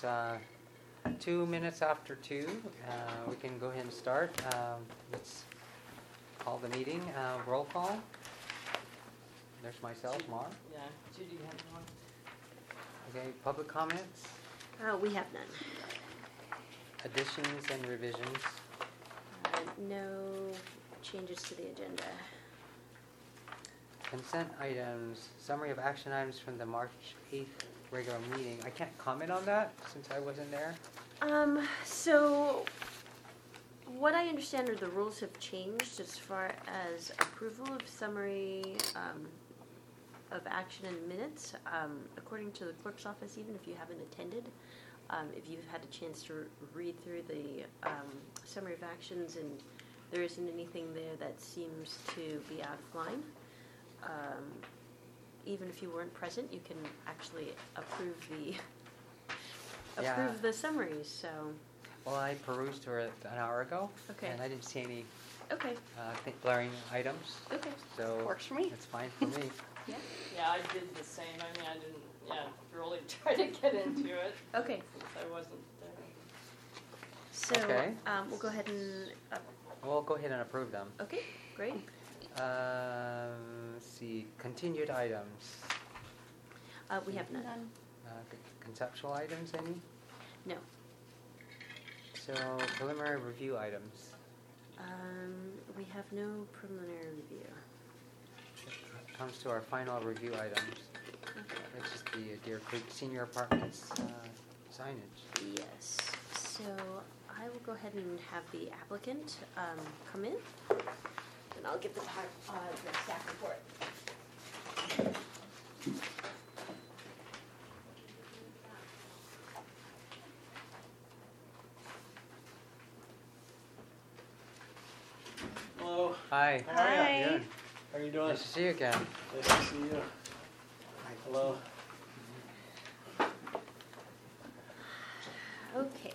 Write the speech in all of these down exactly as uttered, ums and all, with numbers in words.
It's uh, two minutes after two. Uh, we can go ahead and start. Um, let's call the meeting. Uh, roll call. There's myself, Mar. Yeah, Judy, you have one. Okay, public comments, Uh, we have none. additions and revisions. Uh, no changes to the agenda. Consent items, summary of action items from the March eighth regular meeting. I can't comment on that since I wasn't there. Um, so what I understand are the rules have changed as far as approval of summary um, of action and minutes. Um, according to the clerk's office, even if you haven't attended, um, if you've had a chance to read through the um, summary of actions and there isn't anything there that seems to be out of line, um, even if you weren't present, you can actually approve the Yeah. approve the summaries. So, Well, I perused through it an hour ago, Okay. and I didn't see any okay, uh, th- glaring items. okay, So works for me. it's fine for me. Yeah. Yeah, I did the same. I mean, I didn't, yeah, really try to get into it Okay, since I wasn't there. so Okay. um, we'll go ahead and uh, We'll go ahead and approve them. okay, great. Um, let's see, continued items. Uh, we have none. Uh, c- conceptual items, any? No. So preliminary review items. Um, we have no preliminary review. Comes to our final review items, which is the Deer Creek Senior Apartments uh, signage. Yes. So I will go ahead and have the applicant um, come in, and I'll give the part, uh, the staff report. Hello, Hi. How are ya? Hi. Good. how are you doing? Nice to see you again. Nice to see you. Hello. Okay.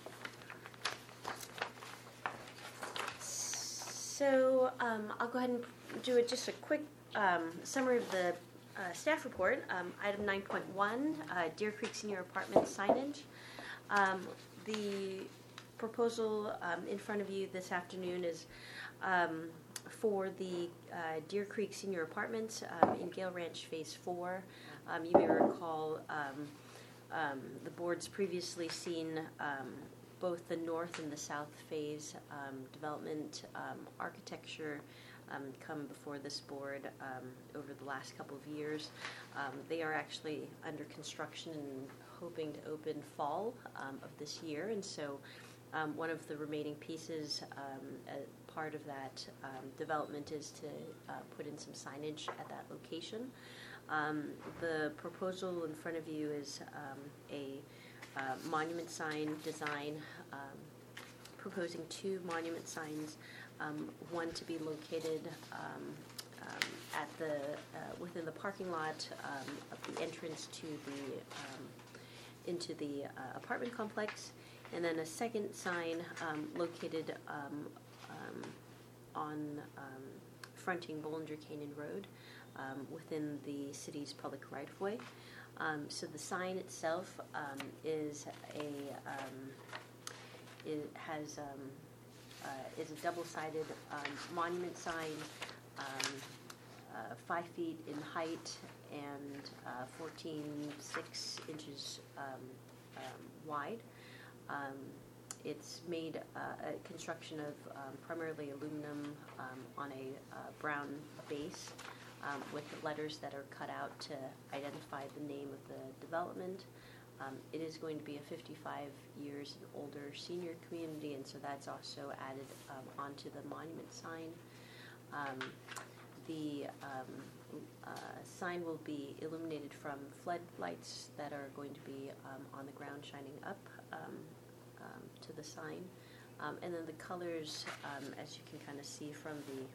So um, I'll go ahead and do a, just a quick um, summary of the uh, staff report. Um, item nine point one, uh, Deer Creek Senior Apartments signage. Um, the proposal um, in front of you this afternoon is um, for the uh, Deer Creek Senior Apartments um, in Gale Ranch Phase four. Um, you may recall um, um, the board's previously seen um, both the north and the south phase um, development um, architecture um, come before this board um, over the last couple of years. Um, they are actually under construction and hoping to open fall um, of this year, and so um, one of the remaining pieces um, as part of that um, development is to uh, put in some signage at that location. Um, the proposal in front of you is um, a uh, monument sign design, um, proposing two monument signs, um, one to be located um, um, at the uh, within the parking lot um, of the entrance to the um, into the uh, apartment complex, and then a second sign um, located um, um, on um, fronting Bollinger Canyon Road um, within the city's public right-of-way. Um, so the sign itself um, is a um, it has um, uh, is a double-sided um, monument sign, um, uh, five feet in height and uh, fourteen six inches um, um, wide. Um, it's made uh, a construction of um, primarily aluminum um, on a uh, brown base um, with letters that are cut out to identify the name of the development. Um, it is going to be a fifty-five years and older senior community, and so that's also added um, onto the monument sign. Um, the um, uh, sign will be illuminated from floodlights that are going to be um, on the ground shining up um, um, to the sign. Um, and then the colors, um, as you can kind of see from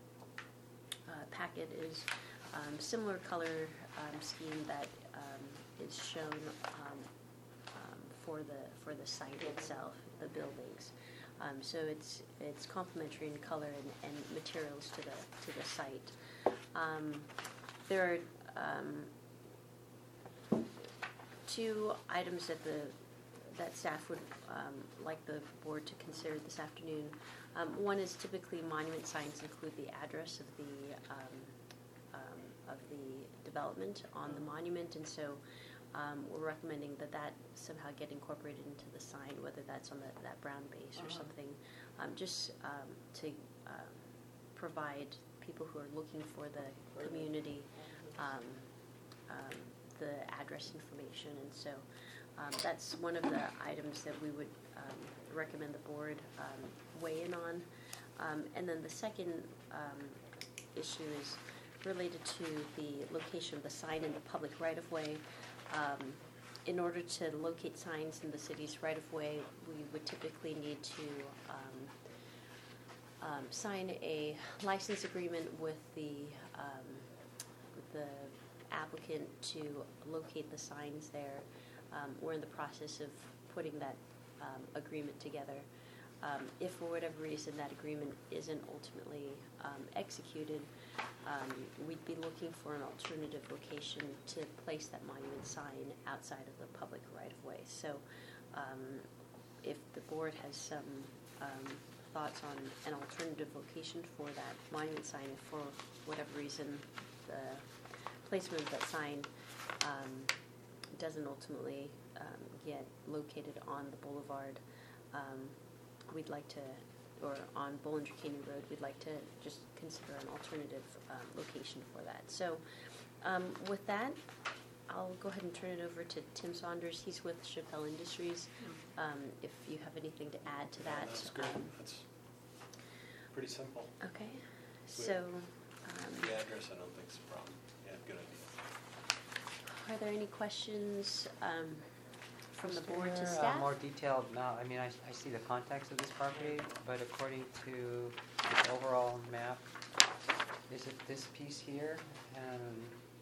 the uh, packet, is um, similar color um, scheme that um, is shown um, um, for the for the site itself, the buildings. Um, so it's it's complementary in color and, and materials to the to the site. Um, there are um, two items that the that staff would um, like the board to consider this afternoon. Um, one is typically monument signs include the address of the um, um, of the development on the monument, and so um, we're recommending that that somehow get incorporated into the sign, whether that's on the, that brown base or Uh-huh. something, um, just um, to um, provide people who are looking for the community um, um, the address information, and so um, that's one of the items that we would um, recommend the board um, weigh in on. Um, and then the second um, issue is related to the location of the sign in the public right-of-way. Um, in order to locate signs in the city's right-of-way, we would typically need to um, um, sign a license agreement with the um, with the applicant to locate the signs there. Um, we're in the process of putting that um, agreement together. Um, if for whatever reason that agreement isn't ultimately um, executed, um, we'd be looking for an alternative location to place that monument sign outside of the public right-of-way. So um, if the board has some um, thoughts on an alternative location for that monument sign, if for whatever reason the placement of that sign um, doesn't ultimately um, get located on the boulevard, um, we'd like to, or on Bollinger Canyon Road, we'd like to just consider an alternative um, location for that. So um, with that, I'll go ahead and turn it over to Tim Saunders. He's with Chappelle Industries. Um, if you have anything to add to that. That's great. Um, That's pretty simple. okay. So um, The address, I don't think is a problem. Yeah, good idea. are there any questions um, from the Is board to there a staff? more detailed map? I mean, I, I see the context of this property, but according to the overall map, is it this piece here? And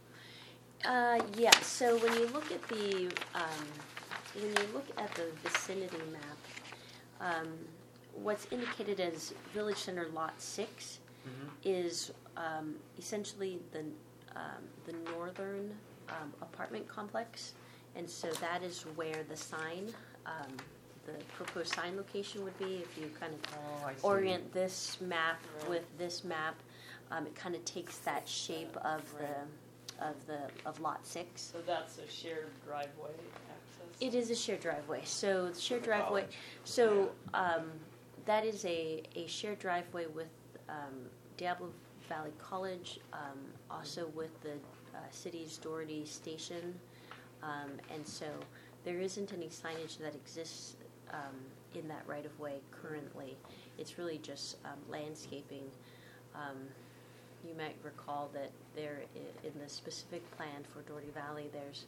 Uh, yeah, so when you look at the, um, when you look at the vicinity map, um, what's indicated as Village Center Lot six Mhm. is um, essentially the, um, the northern um, apartment complex, and so that is where the sign, um, the proposed sign location would be. If you kind of Oh, I see. orient this map Right. with this map, um, it kind of takes that shape of the of the of lot six. So that's a shared driveway access? It is a shared driveway. So the shared For the driveway. college. So um, that is a, a shared driveway with um, Diablo Valley College, um, also with the uh, city's Doherty Station, um, and so there isn't any signage that exists um, in that right of way currently. It's really just um, landscaping. Um, you might recall that there i- in the specific plan for Doherty Valley, there's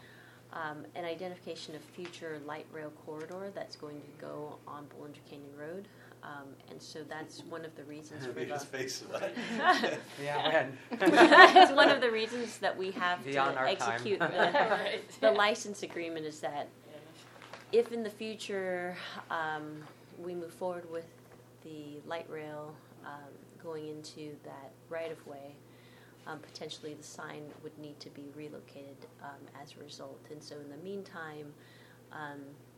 um, an identification of future light rail corridor that's going to go on Bollinger Canyon Road, um, and so that's one of the reasons for Made his the. face of that. Yeah, when? It's one of the reasons that we have Beyond to our time. execute the, Right. the license agreement is that Yeah. if in the future um, we move forward with the light rail um, going into that right-of-way, um, potentially the sign would need to be relocated um, as a result. And so in the meantime, um,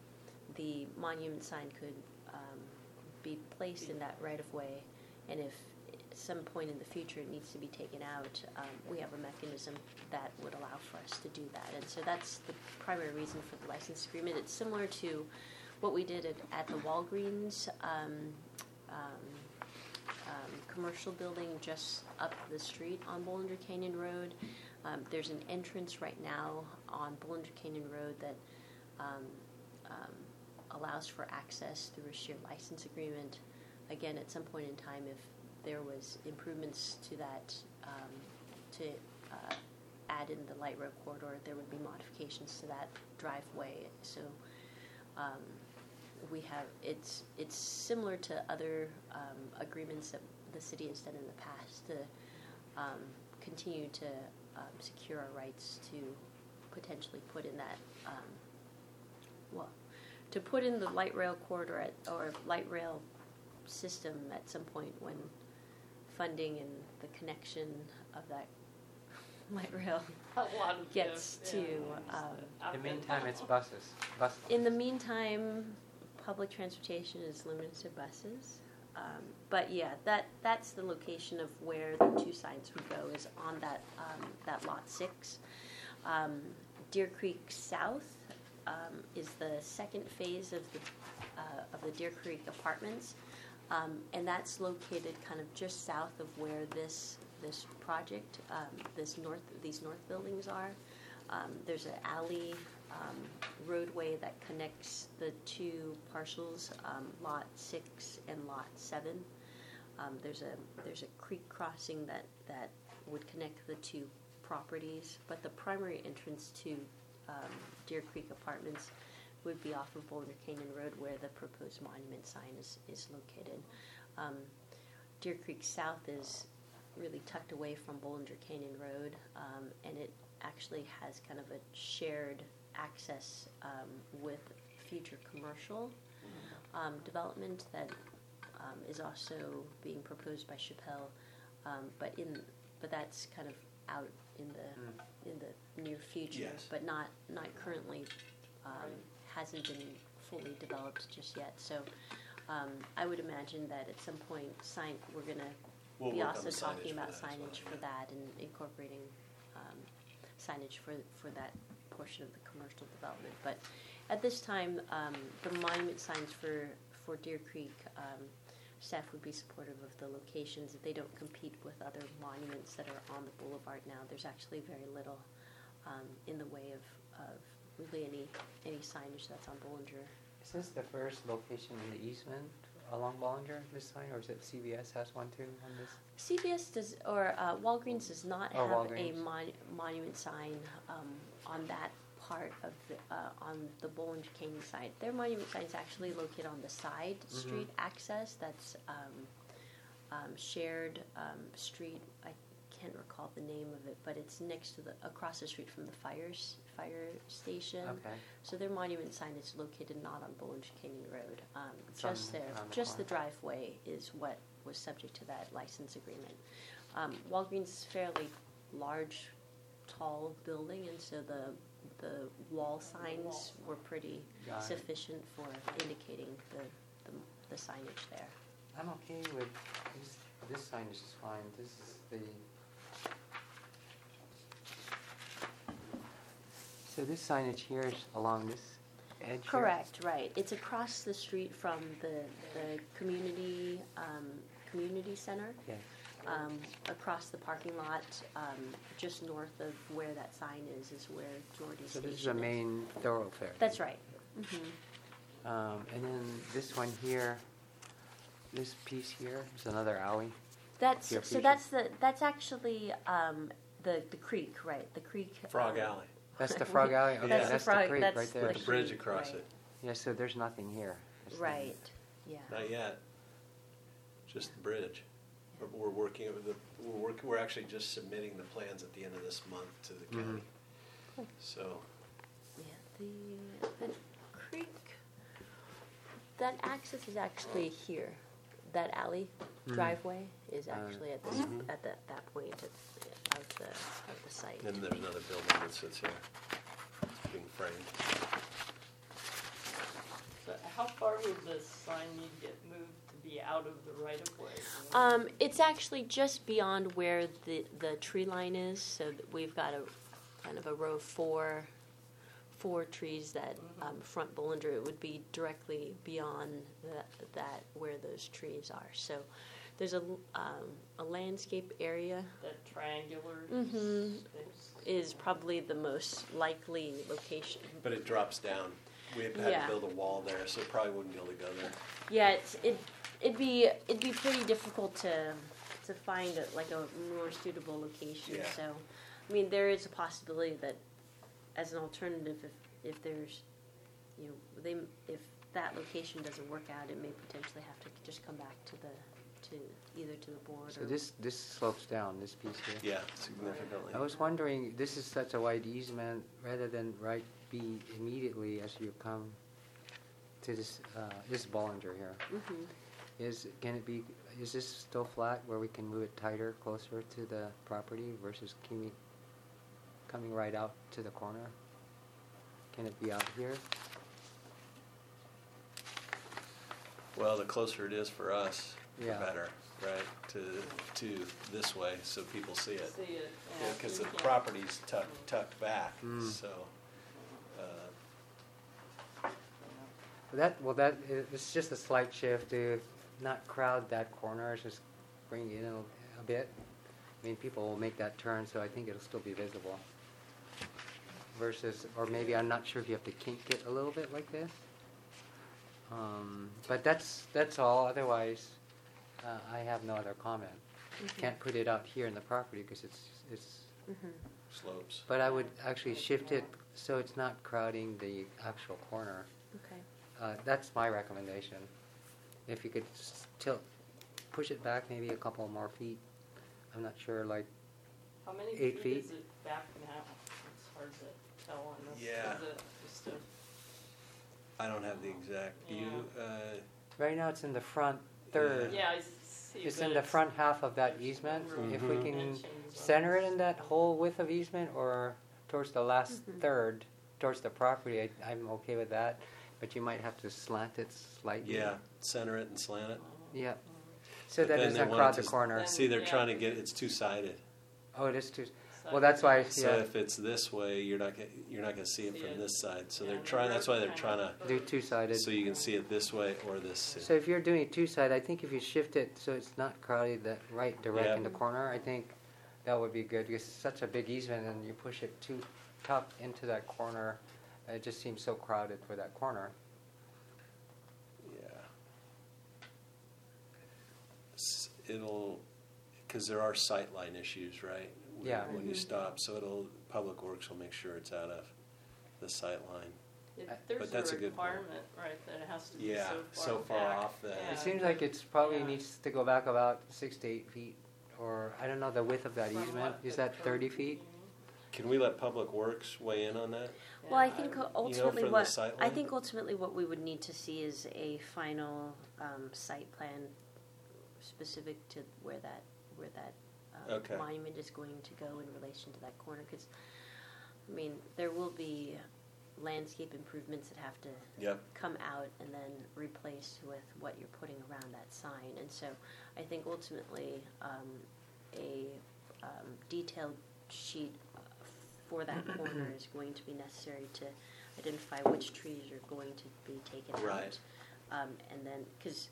the monument sign could um, be placed in that right-of-way, and if at some point in the future it needs to be taken out, um, we have a mechanism that would allow for us to do that. And so that's the primary reason for the license agreement. It's similar to what we did at, at the Walgreens um, um, um, commercial building just up the street on Bollinger Canyon Road. Um, there's an entrance right now on Bollinger Canyon Road that um, um, allows for access through a shared license agreement. Again, at some point in time, if there was improvements to that, um, to uh, add in the light rail corridor, there would be modifications to that driveway. So um, we have, it's it's similar to other um, agreements that the city has done in the past to um, continue to um, secure our rights to potentially put in that, um, well, to put in the light rail corridor at, or light rail system at some point when funding and the connection of that light rail A lot of gets the- to. yeah, Um, In the meantime, it's buses, buses. in the meantime, public transportation is limited to buses. Um, but yeah, that that's the location of where the two signs would go is on that um, that lot six. Um, Deer Creek South um, is the second phase of the uh, of the Deer Creek Apartments, um, and that's located kind of just south of where this this project, um, this north these north buildings are. Um, there's an alley um, roadway that connects the two parcels, um, lot six and lot seven. Um, there's a there's a creek crossing that that would connect the two properties, but the primary entrance to um, Deer Creek Apartments would be off of Boulder Canyon Road, where the proposed monument sign is is located. Um, Deer Creek South is really tucked away from Bollinger Canyon Road, um, and it actually has kind of a shared access um, with future commercial um, development that um, is also being proposed by Chappelle, um, but in but that's kind of out in the in the near future, Yes. but not not currently um, hasn't been fully developed just yet. So um, I would imagine that at some point, sign we're gonna We'll be work on also the signage talking for about that as well, signage for yeah. that and incorporating um, signage for for that portion of the commercial development. But at this time, um, the monument signs for for Deer Creek, um, staff would be supportive of the locations. If they don't compete with other monuments that are on the boulevard now, there's actually very little um, in the way of, of really any any signage that's on Bollinger. Is this the first location in the easement along Bollinger, this sign, or is it C V S has one too on this? C V S does, or uh, Walgreens does not Oh, have a Walgreens. mon- monument sign um, on that part of the, uh, on the Bollinger Canyon side. Their monument sign is actually located on the side Mhm. street access. That's um, um, shared um, street. I can't recall the name of it, but it's next to the across the street from the fire s- fire station. Okay. So their monument sign is located not on Bollinger Canyon Road. Um, It's on- just there, around the just the corner. driveway is what was subject to that license agreement. Um, Walgreens is a fairly large, tall building, and so the the wall signs were pretty Got it. sufficient for indicating the, the the signage there. I'm okay with this. This signage is fine. This is the. So this signage here is along this edge here? Correct, right. It's across the street from the the community um, community center. Yes. Um, across the parking lot, um, just north of where that sign is, is where Geordie's So Station this is a main thoroughfare. That's right. Mhm. Um, and then this one here, this piece here is another alley. That's Your so. future. That's the that's actually um, the the creek, right? The creek. Frog um, Alley, That's the Frog Alley? Okay, That's that's the the frog. creek that's right there. with the bridge creek, across right. it. Yeah, so there's nothing here. It's Right. Yeah. Not yet, just the bridge. We're, we're working, with the, we're working, we're actually just submitting the plans at the end of this month to the Mhm. county. Cool. So, Yeah. The the creek. That access is actually here. That alley Mhm. driveway is Uh, actually at this mhm. at the, that point of, of the of the site. then there's another building that sits here, it's being framed. So how far would the sign need to get moved to be out of the right of way? Um, it's actually just beyond where the, the tree line is, so that we've got a kind of a row of four, four trees that Mhm. um, front Bollinger. It would be directly beyond that, that where those trees are. So there's a, um, a landscape area That triangular Mhm. space? is probably the most likely location. But it drops down. We had had Yeah. to build a wall there, so it probably wouldn't be able to go there. Yeah, it's, it it'd be it'd be pretty difficult to to find a, like a more suitable location. Yeah. So, I mean, there is a possibility that as an alternative, if if there's, you know, they if that location doesn't work out, it may potentially have to just come back to the to either to the board So or this, this slopes down, this piece here. Yeah, significantly. I was wondering, this is such a wide easement, rather than right be immediately as you come to this, uh, this is Bollinger here. Mhm. Is, can it be, is this still flat where we can move it tighter, closer to the property versus can we coming right out to the corner? Can it be out here? Well, the closer it is for us, the Yeah. better, right? To, to this way, so people see it. See it, Yeah, yeah. because you the can't- property's tucked, tucked back, Mm. so, uh, Well, that, well, that, i- it's just a slight shift to not crowd that corner, it's just bring it in a, a bit. I mean, people will make that turn, so I think it'll still be visible. Versus, or maybe, I'm not sure if you have to kink it a little bit like this. Um, but that's, that's all, otherwise, uh, I have no other comment. Can't put it out here in the property because it's, it's, Mhm. slopes. but I would actually shift it so it's not crowding the actual corner. Okay. Uh, that's my recommendation. If you could s- tilt, push it back maybe a couple more feet. I'm not sure, like, How many Eight feet is feet. it back now? It's hard to tell on this. Yeah. Is it just a, I don't have the exact view, uh, right now it's in the front third. yeah, I see. It's but in the front half of that there's easement. room If we Mhm. can dimensions on center it this. in that whole width of easement or towards the last Mhm. third, towards the property, I, I'm okay with that. But you might have to slant it slightly. yeah, center it and slant it. Yeah. So But that then they doesn't want crowd it the to- corner. Then- See, they're yeah. trying to get, it's two-sided. Oh, it is too, So- well, that's why, So yeah, if it's this way, you're not, gonna- you're not gonna see it See from it. this side. So Yeah, they're and trying, the that's why road they're trying kind to, of- do two-sided. so you can see it this way or this. So if you're doing it two-sided, I think if you shift it so it's not crowded that right direct Yeah. in the corner, I think that would be good because it's such a big easement and you push it too tucked into that corner, it just seems so crowded for that corner. Yeah. S- It'll, because there are sightline issues, right? When- Yeah. When you Mhm. stop, so it'll, Public Works will make sure it's out of the sightline. If But There's that's a a good point. requirement, right, that it has to be Yeah, so far so far back. off that- Yeah. It seems like it's probably Yeah. needs to go back about six to eight feet, or I don't know the width of that From easement. what, Is the that code? thirty feet? Can we let Public Works weigh in on that? Yeah, Well, I think would- ultimately from the what, sight I line? think ultimately what we would need to see is a final um, site plan specific to where that, where that um, Okay. monument is going to go in relation to that corner. Because, I mean, there will be landscape improvements that have to Yep. come out and then replace with what you're putting around that sign. And so I think ultimately um, a um, detailed sheet uh, for that corner is going to be necessary to identify which trees are going to be taken out. Right. Um, and then, because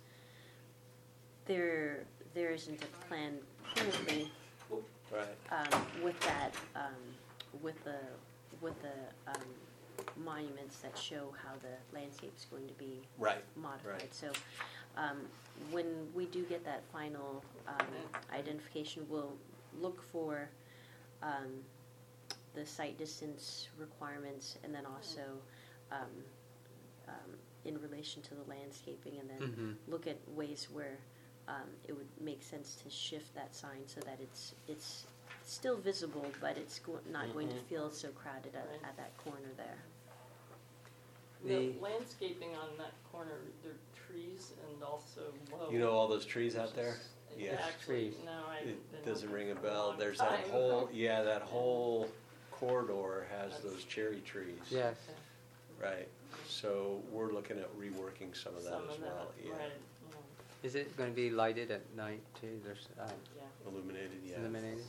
there, there isn't a plan currently Right. um, with that, um, with the, with the um, monuments that show how the landscape's going to be Right. modified. Right. So um, when we do get that final um, identification, we'll look for um, the site distance requirements and then also um, um, in relation to the landscaping, and then Mhm. look at ways where um, it would make sense to shift that sign so that it's it's still visible, but it's go- not going to Mhm. feel so crowded at, Right. at that corner there. The The- landscaping on that corner, there are trees and also low. You know all those trees out there? Yeah. Actually, Trees. no, I haven't It been doesn't up ring a there for bell. long There's that time. whole, yeah, that whole corridor has those cherry trees. Yes. Right. So we're looking at reworking some of that Some as of well. that, Yeah. right, Is it going to be lighted at night too? There's uh, yeah, yeah. Illuminated, yeah. illuminated.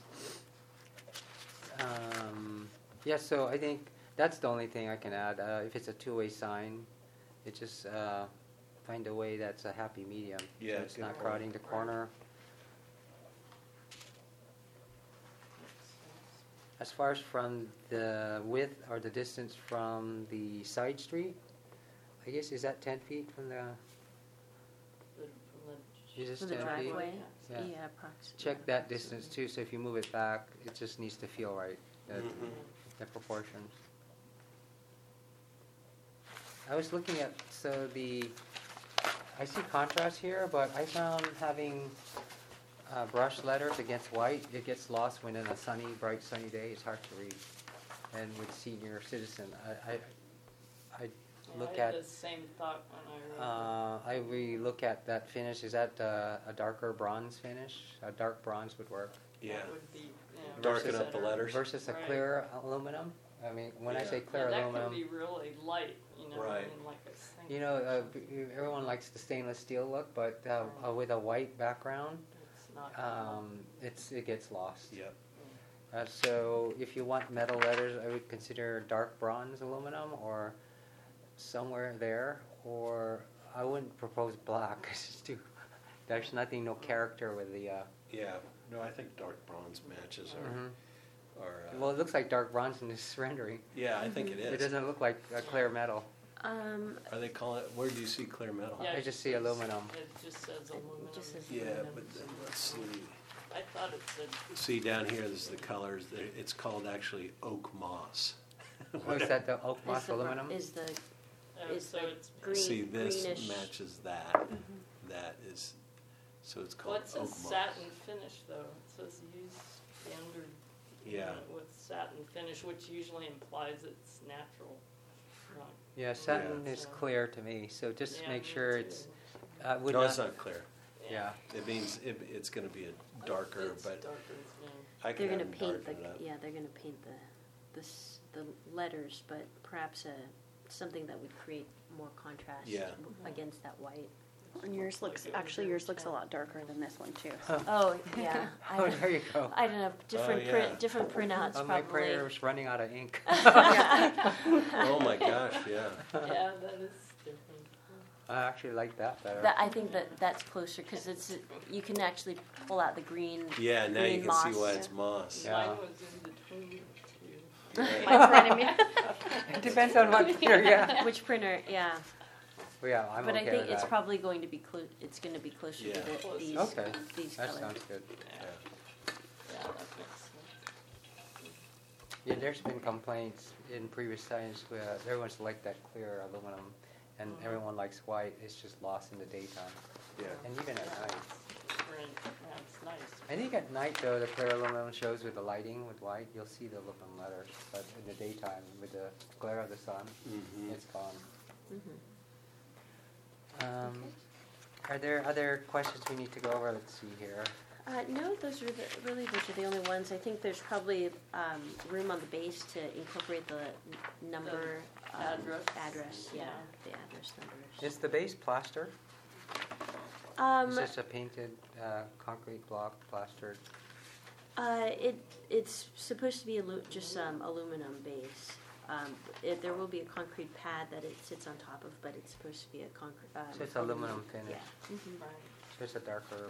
Um, yeah, so I think that's the only thing I can add. Uh, if it's a two-way sign, it just uh, find a way that's a happy medium. Yeah, So it's good not point. crowding the corner. As far as from the width or the distance from the side street, I guess is that ten feet from the? The- from the- Is this For the ten feet? driveway? Yeah. Yeah, approximately. Check that distance too. So if you move it back, it just needs to feel right. The, Mhm. the proportions. I was looking at so the. I see contrast here, but I found having uh, brush letters against white, it gets lost when in a sunny, bright, sunny day. It's hard to read. And with senior citizen, I, I, I Yeah, Yeah, look I had at, the same thought when I read uh, I re look at that finish. Is that uh, a darker bronze finish? A dark bronze would work. it. Yeah. That would be, yeah. Darken much up the better. letters. Versus a Right. clear aluminum. I mean, when I Yeah. say clear Yeah, that aluminum, can be really light, you know, Right. and like I was thinking. you know, uh, b- everyone likes the stainless steel look, but uh, uh, with a white background, It's not. um, it's it gets lost. Yep. Uh, so if you want metal letters, I would consider dark bronze aluminum or somewhere there, or I wouldn't propose black 'cause it's too. There's nothing, no character with the. Uh, Yeah. No, I think dark bronze matches our. mhm. our uh, Well, it looks like dark bronze in this rendering. yeah, I think it is. It doesn't look like a clear metal. Um, Are they calling it? Where do you see clear metal? Yeah, I it just see aluminum. It just says aluminum. just says Yeah, aluminum. but then let's see. I thought it said, See down here, this is the colors. There- It's called actually oak moss. Oh, is that the oak is moss the, br- aluminum? is the oh, Is so the it's, green, See, this greenish. matches that. That is, so it's called well, it oak says moss. satin finish though. It says use standard Yeah. unit with satin finish, which usually implies it's natural. Not- Yeah, satin Yeah. is clear to me, so just Yeah, make me sure too. it's, uh, would No, not. it's not clear. Yeah, It means it, it's going to be a darker, It's but darker, yeah. I can They're have gonna them paint the darken it up. yeah. They're gonna paint the the s- the letters, but perhaps a something that would create more contrast Yeah. w- against that white. And yours looks, actually yours looks a lot darker than this one too. Oh yeah. I, oh, there you go. I don't know. Different yeah. print, different printouts Oh, my probably. printer's running out of ink. Oh my gosh, yeah. Yeah, that is different. I actually like that better. That I think that that's closer because it's you can actually pull out the green. Yeah, now you green can see moss. why it's moss. Yeah. Mine was in between the two. Right. Mine's right in me. It depends on what printer, yeah. Which printer? Yeah. Well, yeah, I'm but okay I think with it's that. probably going to be clo- It's going to be closer Yeah. to the, Close. these Okay. these That colors. sounds good. Yeah, Yeah. yeah, that makes sense. Yeah, there's been complaints in previous signs where everyone's like that clear aluminum, and Mhm. everyone likes white. It's just lost in the daytime, Yeah. and even at night. Print, yeah, it's nice. I think at night though, the clear aluminum shows with the lighting with white. You'll see the aluminum letters, but in the daytime, with the glare of the sun, Mhm. it's gone. Mhm. Um, Are there other questions we need to go over? Let's see here. Uh, no, those are the, really those are the only ones. I think there's probably um, room on the base to incorporate the n- number The um, address. Address, yeah, Yeah. the address numbers. Is the base plaster? Um, Is this a painted uh, concrete block plastered? uh, it it's supposed to be alu- just um, aluminum base. Um, it, there will be a concrete pad that it sits on top of, but it's supposed to be a concrete. Um, So it's aluminum finish. Yeah. Mhm. Right. So it's a darker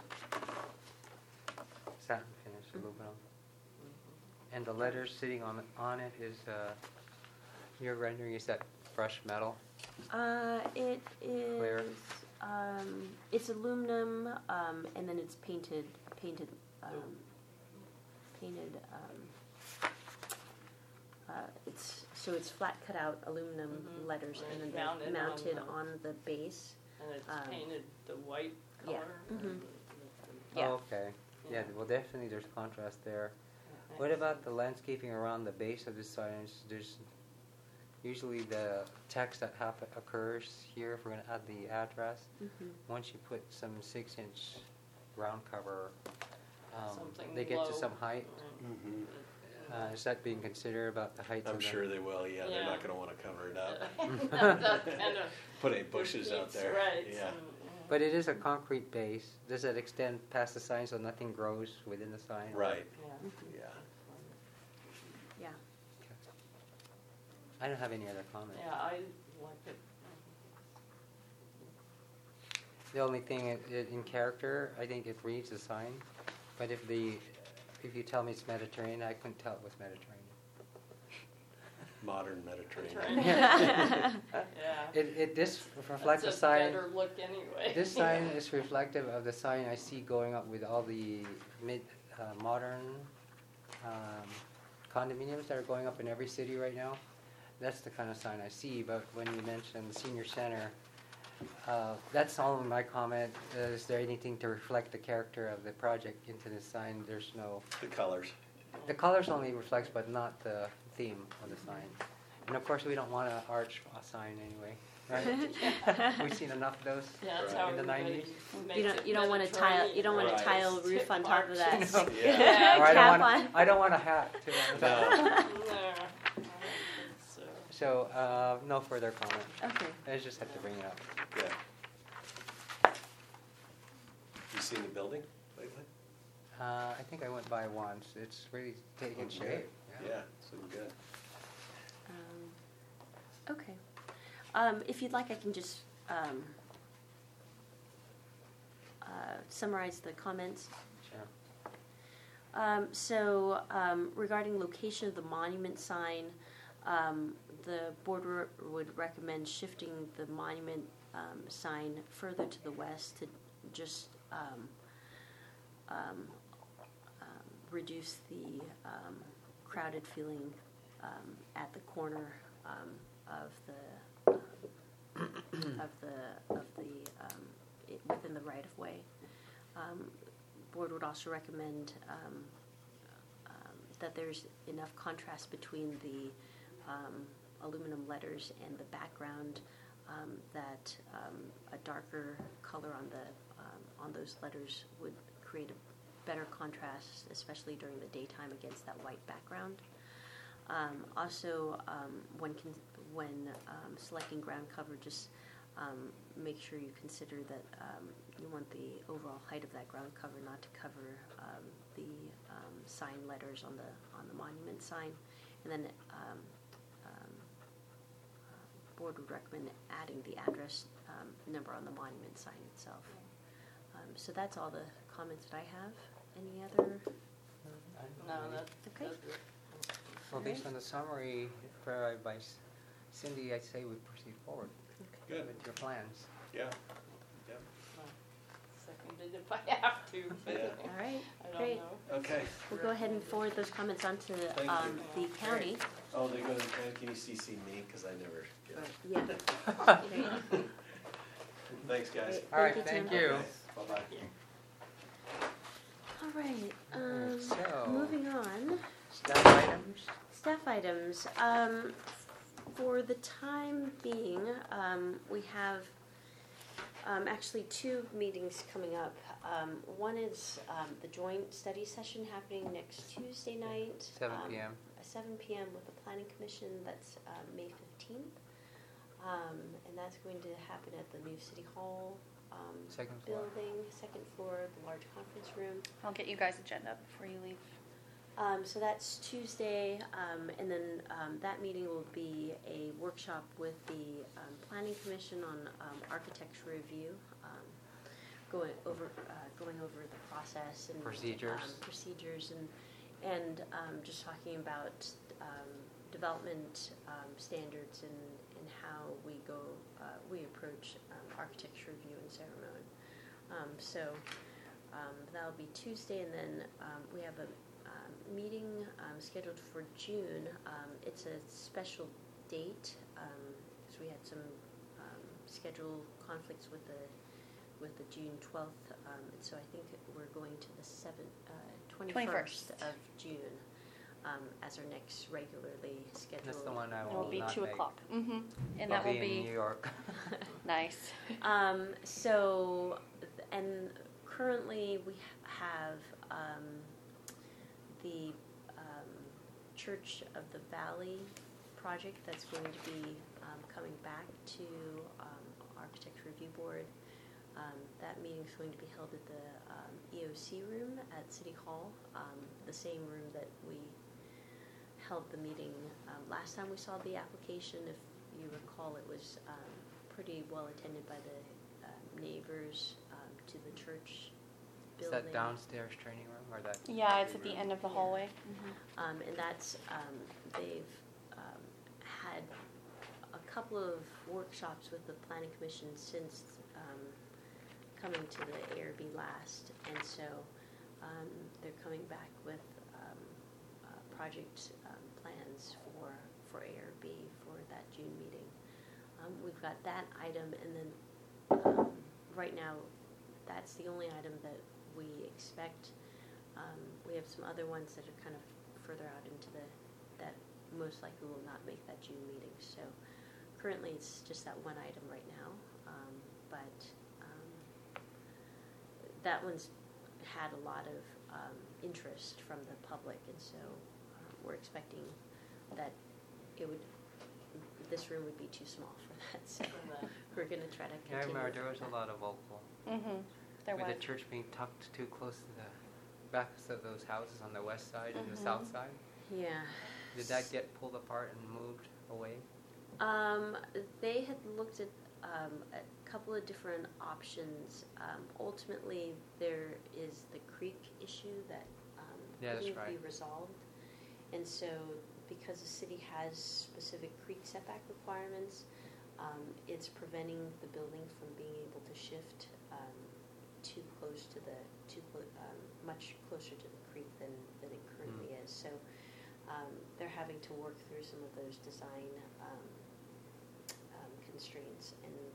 satin finish Mm-hmm. aluminum. And the letters sitting on on it is uh, your rendering is that brushed metal. Uh, it is. Clear. Um, it's aluminum, um, and then it's painted, painted, um, painted. Um, uh, it's so it's flat cut out aluminum Mhm. letters, and then Mounted they're on mounted the- on the base. And it's Um, painted the white yeah. color. Mhm. Yeah. Oh, okay. Yeah. Yeah. Well, definitely there's contrast there. Yeah. What about the landscaping around the base of the signs? There's usually the text that happen, occurs here. If we're going to add the address, Mm-hmm. once you put some six-inch ground cover, um, Something they get to low. some height. Right. Mhm. Uh, is that being considered about the height? I'm of the, sure they will, yeah. They're Yeah. not going to want to cover it up. That- that kind of Put any bushes out defeats there. rights Yeah. and- But it is a concrete base. Does it extend past the sign so nothing grows within the sign? Right, Yeah. yeah. Yeah. I don't have any other comments. Yeah, I like it. The only thing i- i- in character, I think it reads the sign. But if the if you tell me it's Mediterranean, I couldn't tell it was Mediterranean. Modern Mediterranean. Mediterranean. Yeah. It it this reflects the That's a sign. better look anyway. This sign is reflective of the sign I see going up with all the mid uh, modern um, condominiums that are going up in every city right now. That's the kind of sign I see. But when you mention the senior center, uh, that's all my comment. Uh, is there anything to reflect the character of the project into the sign? There's no. The colors. The colors only reflects, but not the theme of the sign. And of course, we don't want an arch sign anyway. right? We've seen enough of those. Yeah, that's Right. how In the everybody nineties. makes You don't, it you don't want a tile, you don't want a Right. tile roof on top of that. No. Yeah. Or I don't Cap want, on. I don't want a hat too. on the top. No. No. So, So, uh, no further comment. Okay. I just had to bring it up. Yeah. You seen the building lately? Uh, I think I went by once. It's really taking Oh, shape. good. Yeah, it's looking good. Um, okay. Um, if you'd like, I can just um, uh, summarize the comments. Sure. Um, so, um, regarding location of the monument sign, um, the board re- would recommend shifting the monument um, sign further to the west to just um, um, um, reduce the um, crowded feeling um, at the corner um, of the um, of the of the um, it, within the right of way. Um, board would also recommend um, um, that there's enough contrast between the um, aluminum letters and the background, um, that um, a darker color on the um, on those letters would create a better contrast, especially during the daytime against that white background. Um, also, um, when con- when um, selecting ground cover, just um, make sure you consider that um, you want the overall height of that ground cover not to cover um, the um, sign letters on the on the monument sign, and then um, um, uh, board would recommend adding the address um, number on the monument sign itself. Um, so that's all the comments that I have. Any other? no, that, Okay. that's good. Well, based on the summary provided by S- Cindy, I'd say we proceed forward Good. with your plans. Yeah. Yeah. Seconded if I have to. Yeah. All right, I don't great. know. Okay. We'll go ahead and forward those comments on to Thank um, the you. county. Oh, they go to the county. Can you C C me? Because I never get it. Yeah. Great. Thanks, guys. All right, Thank you, thank Tim. you. Bye-bye. All right, um, So- moving on. Staff items? Staff items. Um, for the time being, um, we have um, actually two meetings coming up. Um, one is um, the joint study session happening next Tuesday night. seven um, p.m. seven p.m. with the Planning Commission. That's uh, May fifteenth. Um, and that's going to happen at the new City Hall um, Second floor. building, second floor, the large conference room. I'll get you guys agenda before you leave. Um, so that's Tuesday, um, and then um, that meeting will be a workshop with the um, Planning Commission on um, architecture review, um, going over uh, going over the process and Procedures. um, procedures, and and um, just talking about um, development um, standards and, and how we go uh, we approach um, architecture review in Sarah. Um, so um, that'll be Tuesday, and then um, we have a Um, meeting um, scheduled for June. Um, it's a special date because we had some um, schedule conflicts with the with the June twelfth, um, and so I think we're going to the seventh, twenty-first of June um, as our next regularly scheduled. That's the one I It will will be not two make. o'clock. Mm-hmm. And I'll that will be in New be York. nice. Um, so, and currently we have um, the um, Church of the Valley project that's going to be um, coming back to um, Architecture Review Board. Um, that meeting is going to be held at the um, E O C room at City Hall, um, the same room that we held the meeting um, last time we saw the application. If you recall, it was um, pretty well attended by the uh, neighbors um, to the church Is building. that downstairs training room or that? Yeah, it's at the end of the Yeah. hallway. Um, and that's, um, they've um, had a couple of workshops with the Planning Commission since um, coming to the A R B last. And so um, they're coming back with um, uh, project um, plans for, for A R B for that June meeting. Um, we've got that item, and then um, right now, that's the only item that we expect. Um, we have some other ones that are kind of further out into the, that most likely will not make that June meeting. So currently it's just that one item right now, um, but um, that one's had a lot of um, interest from the public, and so uh, we're expecting that it would, this room would be too small for that, so we're going to try to Yeah, I continue. remember there with was a that. lot of vocal. Mm-hmm. There With was. the church being tucked too close to the backs of those houses on the west side and the Mhm. south side. Yeah. Did that get pulled apart and moved away? Um, they had looked at um, a couple of different options. Um, ultimately, there is the creek issue that um, Yeah, that's couldn't be right. resolved, and so because the city has specific creek setback requirements, um, it's preventing the building from being able to shift um, too close to the too clo- um, much closer to the creek than than it currently Mm. is. So. Um, they're having to work through some of those design um, um, constraints, and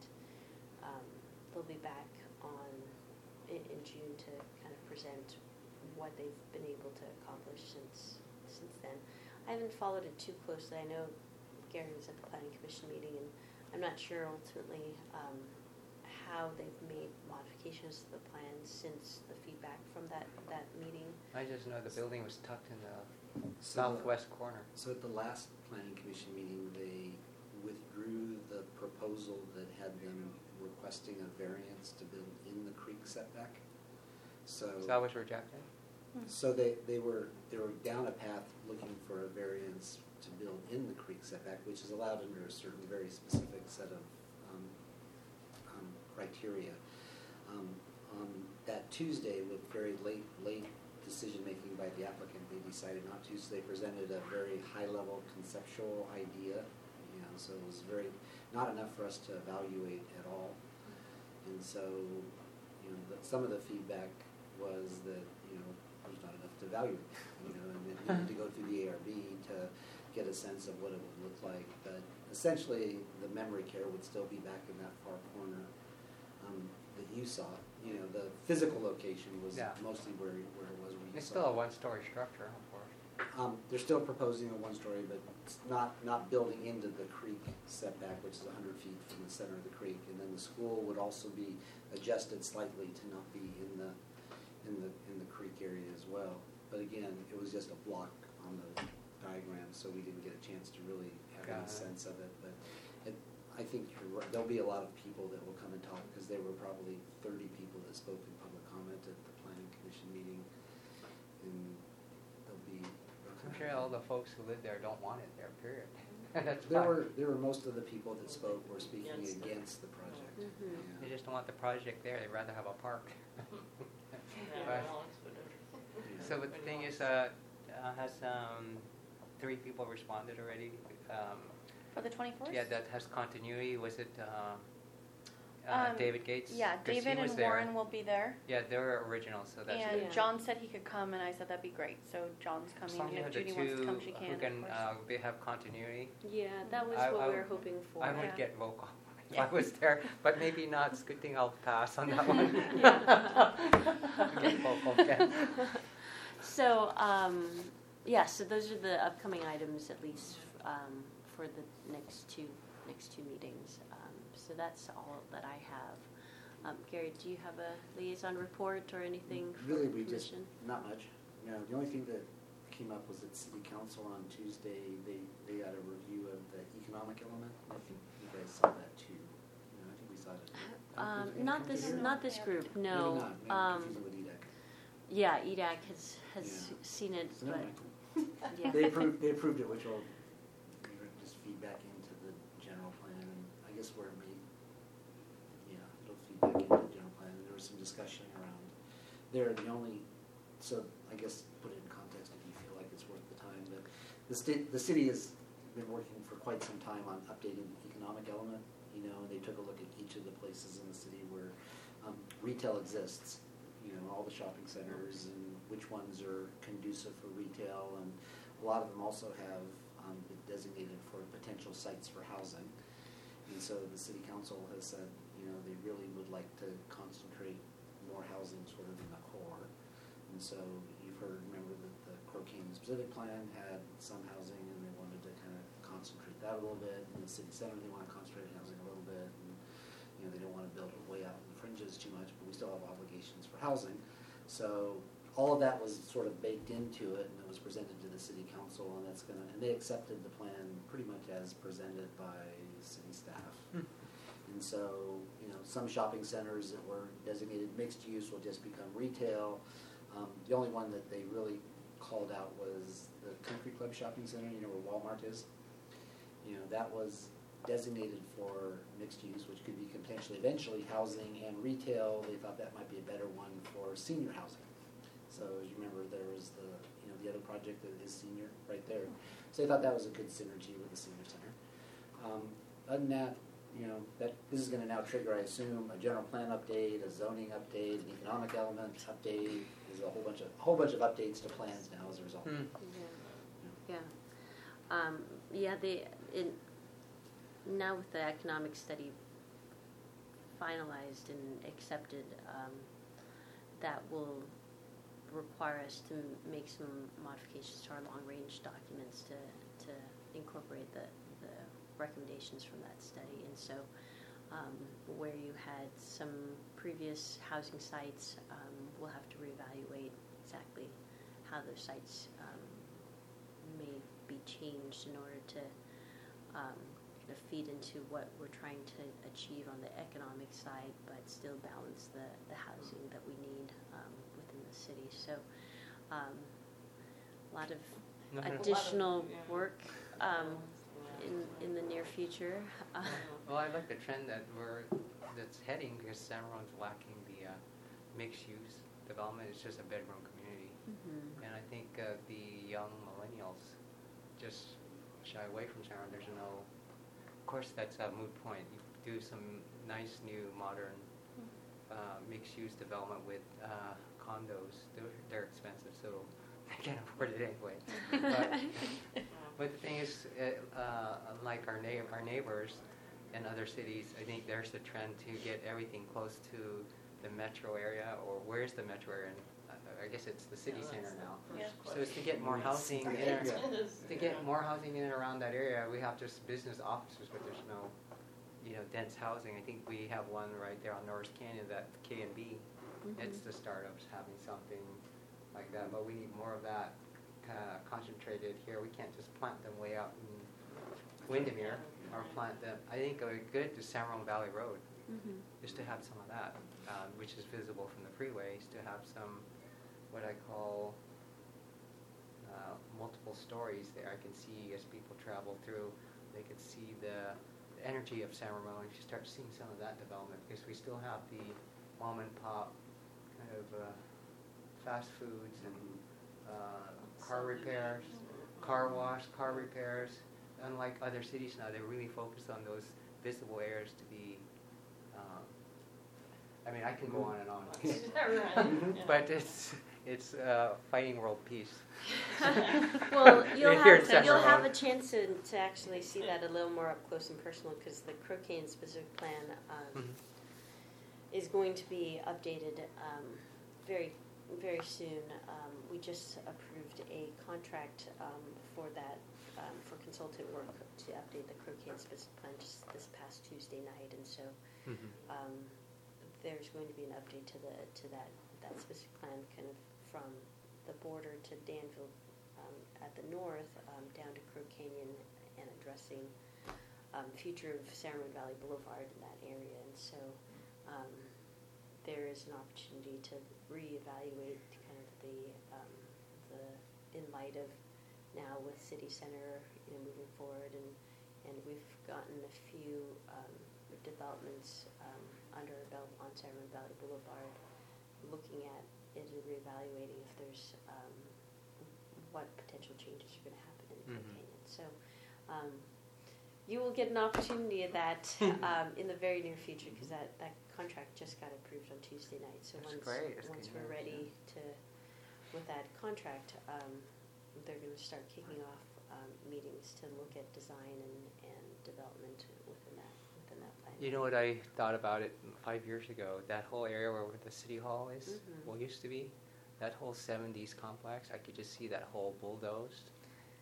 um, they'll be back on in, in June to kind of present what they've been able to accomplish since since then. I haven't followed it too closely. I know Gary was at the Planning Commission meeting, and I'm not sure ultimately um, how they've made modifications to the plan since the feedback from that, that meeting. I just know the building was tucked in the So southwest corner. So at the last planning commission meeting, they withdrew the proposal that had them requesting a variance to build in the creek setback. So, So that was rejected? so they, they were they were down a path looking for a variance to build in the creek setback, which is allowed under a certain very specific set of um, um, criteria. Um, on that Tuesday, with very late late decision making by the applicant, they decided not to. So they presented a very high level conceptual idea, you know, so it was very not enough for us to evaluate at all. And so, you know, the, some of the feedback was that, you know, there's not enough to evaluate, you know, and it needed to go through the A R B to get a sense of what it would look like. But essentially, the memory care would still be back in that far corner um, that you saw. You know, the physical location was Yeah. mostly where where it was. Where you It's saw still a it. one-story structure, of course. Um, they're still proposing a one-story, but it's not not building into the creek setback, which is one hundred feet from the center of the creek. And then the school would also be adjusted slightly to not be in the in the in the creek area as well. But again, it was just a block on the diagram, so we didn't get a chance to really have Got any it. sense of it. But it, I think you're right. There'll be a lot of people that will come and talk, because there were probably thirty people that spoke in public comment at the planning commission meeting, and there'll be. I'm sure all the folks who live there don't want it there, period. That's There fine. were there were most of the people that spoke were speaking Against it. against the project. Mhm. They Yeah. just don't want the project there, they'd rather have a park. Yeah, Right. well, it's whatever. So the thing is, uh, uh, has um, three people responded already? Um, For the twenty-fourth? yeah, that has continuity. Was it uh, uh, Um, David Gates? Yeah, 'Cause he David was and there. Warren will be there. Yeah, they're original, so that's And good. Yeah. John said he could come, and I said that'd be great. So John's As coming, long as and you if have the Judy wants to two come, she who can. can of uh, course. be, have continuity. Yeah, that was I- what I we were would- hoping for. I would Yeah. get vocal if Yeah. I was there, but maybe not. It's a good thing I'll pass on that one. Get vocal, yeah. So, um, yeah, so those are the upcoming items, at least um, for the next two next two meetings. Um, so that's all that I have. Um, Gary, do you have a liaison report or anything for Really, the we just commission? not much. You know, the only thing that came up was at City Council on Tuesday. They they had a review of the economic element. I think you guys saw that too. You know, I think we saw it. Um, not this, Maybe not this group. No. not. Maybe Um, confusing with E D A C. yeah, E D A C has has Yeah. seen it, So never but mind. yeah. They approved, they approved it, which will you know, just feed back into the general plan, and I guess where it may, yeah, it'll feed back into the general plan, and there was some discussion around, they're the only, so I guess put it in context if you feel like it's worth the time, but the state, the city has been working for quite some time on updating the economic element, you know, they took a look at each of the places in the city where um, retail exists, you know, all the shopping centers, and which ones are conducive for retail, and a lot of them also have um, been designated for potential sites for housing. And so the city council has said, you know, they really would like to concentrate more housing sort of in the core. And so you've heard, remember that the Crow Canyon specific plan had some housing, and they wanted to kind of concentrate that a little bit. In the city center, they want to concentrate on housing a little bit. And, you know, they don't want to build way out in the fringes too much, but we still have obligations for housing. So all of that was sort of baked into it, and it was presented to the city council, and that's gonna, and they accepted the plan pretty much as presented by city staff. Hmm. And so, you know, some shopping centers that were designated mixed use will just become retail. Um, the only one that they really called out was the Country Club Shopping Center, you know, where Walmart is. You know, that was designated for mixed use, which could be potentially eventually housing and retail. They thought that might be a better one for senior housing. So as you remember, there was the, you know, the other project that is senior right there. So they thought that was a good synergy with the senior center. Um, other than that, you know, that this is going to now trigger, I assume, a general plan update, a zoning update, an economic element update. There's a whole bunch of a whole bunch of updates to plans now as a result. Hmm. Yeah. Yeah. Um, yeah, they, in, now with the economic study finalized and accepted, um, that will require us to make some modifications to our long-range documents to, to incorporate the, the recommendations from that study. And so um, where you had some previous housing sites, um, we'll have to reevaluate exactly how those sites um, may be changed in order to um, kind of feed into what we're trying to achieve on the economic side, but still balance the, the housing that we need um, within the city. So um, a lot of No, no, no. additional yeah. work um, in in the near future. Uh, Well, I like the trend that we're that's heading because San Ramon's lacking the uh, mixed-use development. It's just a bedroom community, mhm. and I think uh, the young millennials just shy away from San Ramon. There's no, of course, that's a moot point. You do some nice new modern uh, mixed-use development with uh, condos. They're, they're expensive, so I can't afford it anyway. But, But the thing is, uh, uh, unlike our, neigh- our neighbors in other cities, I think there's the trend to get everything close to the metro area, or where's the metro area? And, uh, I guess it's the city Yeah, center that's now. the first So it's to get more housing in Yeah. and, It is, to yeah. get more housing in and around that area. We have just business offices, but there's no, you know, dense housing. I think we have one right there on Norris Canyon, that K and B. Mhm. It's the startups having something like that, but we need more of that uh, concentrated here. We can't just plant them way out in Windermere or plant them. I think it would be good to San Ramon Valley Road, Mhm. just to have some of that, um, which is visible from the freeways, to have some, what I call uh, multiple stories there. I can see as people travel through, they could see the, the energy of San Ramon. If you start seeing some of that development, because we still have the mom and pop kind of uh, fast foods and uh, car repairs, car wash, car repairs. Unlike other cities now, they're really focused on those visible areas to be. Um, I mean, I can go on and on, Right, yeah. but it's it's uh, fighting world peace. Well, you'll Here in have San you'll have Ramon. a chance to, to actually see that a little more up close and personal, because the Croquet specific plan um, Mhm. is going to be updated um, very very soon. Um, we just approved a contract um, for that um, for consultant work to update the Croquet specific plan just this past Tuesday night, and so Mhm. um, there's going to be an update to the to that that specific plan, kind of from the border to Danville um, at the north um, down to Crow Canyon, and addressing um, future of San Ramon Valley Boulevard in that area. And so um, there is an opportunity to reevaluate kind of the um, the in light of now with City Center, you know, moving forward, and and we've gotten a few um, developments um, under our belt on San Ramon Valley Boulevard, looking at it and reevaluating if there's um, what potential changes are going to happen in the Crow Mhm. Canyon. So um, you will get an opportunity of that um, in the very near future, because that, that contract just got approved on Tuesday night. So That's once great. That's once good we're news, ready to with that contract, um, they're going to start kicking off um, meetings to look at design and, and development within that within that plan. You know what I thought about it five years ago? That whole area where the city hall is, Mhm. well, used to be, that whole seventies complex, I could just see that whole bulldozed.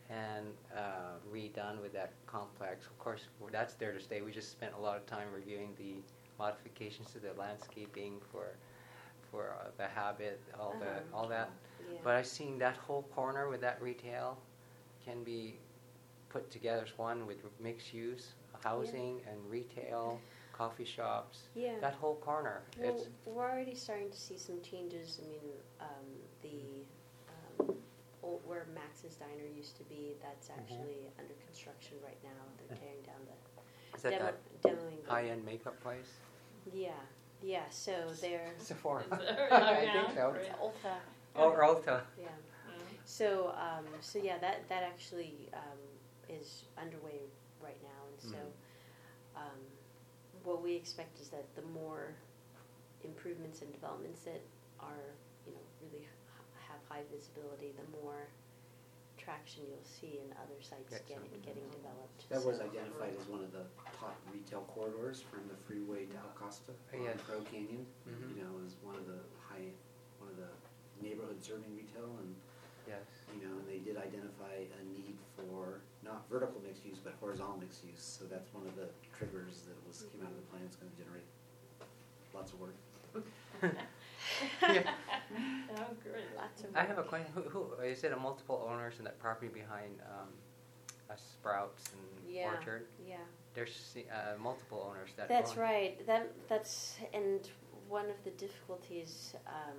and uh, redone with that complex. Of course, that's there to stay. We just spent a lot of time reviewing the modifications to the landscaping for for uh, the habit, all Uh-huh. that, all that. Yeah. But I've seen that whole corner with that retail can be put together as one with mixed use housing and retail, coffee shops. Yeah. That whole corner. Well, It's we're already starting to see some changes. I mean, um, the um, old, where Max's Diner used to be, that's actually under construction right now. They're tearing down the is that demo, that demoing. the- high-end makeup place? Yeah, yeah. So they're Sephora. Is there- I yeah, think so. right. Ulta. Oh, or Ulta. Yeah. Mm. So, um, so yeah, that that actually um, is underway right now, and so Mhm. um, what we expect is that the more improvements and developments that are, you know, really h- have high visibility, the more traction you'll see in other sites Get getting some. getting developed. That was So- identified as one of the top retail corridors from the freeway to El Costa on Yes. Crow Canyon. Mhm. You know, as one of the high, one of the neighborhood serving retail, and Yes. you know, and they did identify a need for not vertical mixed use but horizontal mixed use. So that's one of the triggers that was came out of the plan. It's going to generate lots of work. Yeah. Oh, great. Lots of I have a work. question. Who, who is it? A multiple owners in that property behind um, uh, Sprouts and Yeah. Orchard? Yeah. There's se- uh, multiple owners that. That's own. right. That that's and one of the difficulties um,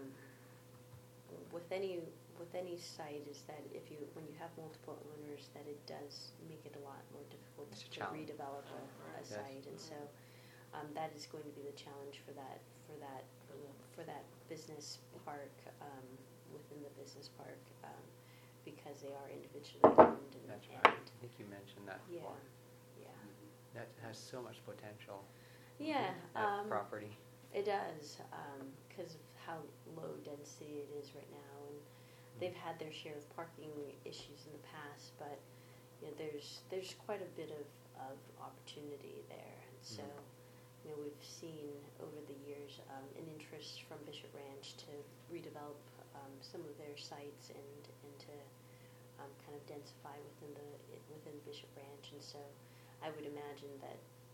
with any with any site is that if you when you have multiple owners, that it does make it a lot more difficult It's a to challenge. redevelop a, a Yes. site, and so um, that is going to be the challenge for that for that for that business park um, within the business park um, because they are individually owned and, That's and right. I think you mentioned that yeah, before. yeah, That has so much potential. yeah. That Um, property. It does, because of how low density it is right now, and they've had their share of parking issues in the past, but you know, there's there's quite a bit of, of opportunity there, and so Mhm. you know we've seen over the years um, an interest from Bishop Ranch to redevelop um, some of their sites and and to um, kind of densify within the within Bishop Ranch, and so I would imagine that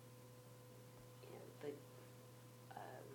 you know the um,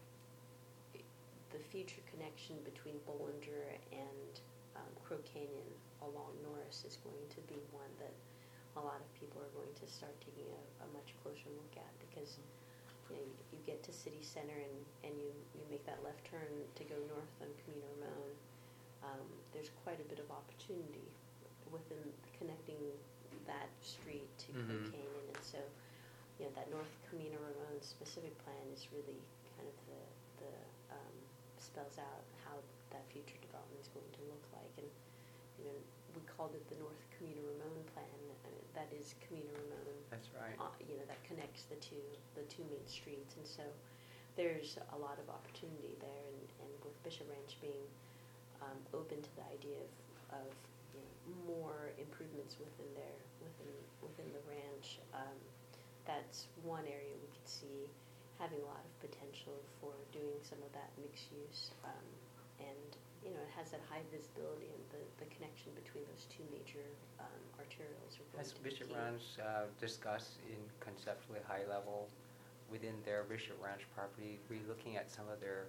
the future connection between Bollinger and um, Crow Canyon along Norris is going to be one that a lot of people are going to start taking a, a much closer look at because you know you, you get to city center and, and you, you make that left turn to go north on Camino Ramon. Um, there's quite a bit of opportunity within connecting that street to Crow Mhm. Canyon, and so you know that North Camino Ramon specific plan is really kind of the the um, spells out how that future development is going to look like, and you know we called it the North Camino Ramon plan. Uh, that is Camino Ramon, That's right. uh, you know that connects the two the two main streets, and so there's a lot of opportunity there, and, and with Bishop Ranch being um, open to the idea of, of you know, more improvements within their within within the ranch. Um, that's one area we could see having a lot of potential for doing some of that mixed use, um, and you know it has that high visibility, and the, the connection between those two major um, arterials are going Has to be Bishop key. Ranch uh, discussed in conceptually high level within their Bishop Ranch property, re-looking at some of their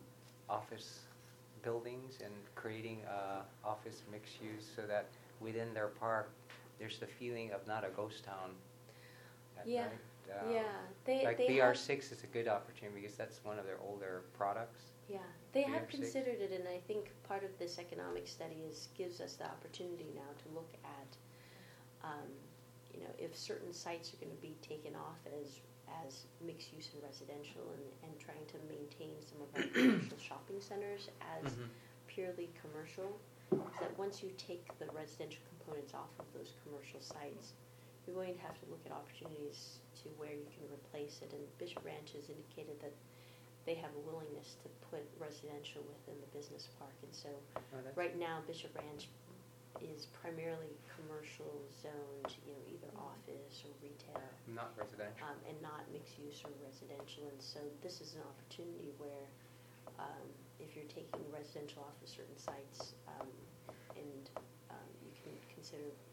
office buildings and creating uh, office mixed use so that within their park there's the feeling of not a ghost town. That- Yeah. right? Um, Yeah, they like they B R have, six is a good opportunity because that's one of their older products. yeah they B R have six. considered it, and I think part of this economic study is gives us the opportunity now to look at, um, you know, if certain sites are going to be taken off as as mixed use and residential, and, and trying to maintain some of our commercial shopping centers as Mhm. purely commercial. Is that once you take the residential components off of those commercial sites, you're going to have to look at opportunities to where you can replace it. And Bishop Ranch has indicated that they have a willingness to put residential within the business park. And so Oh, that's- right now, Bishop Ranch is primarily commercial zoned, you know, either office or retail, Not residential. um, and not mixed use or residential. And so this is an opportunity where um, if you're taking residential off of certain sites, um, and um, you can consider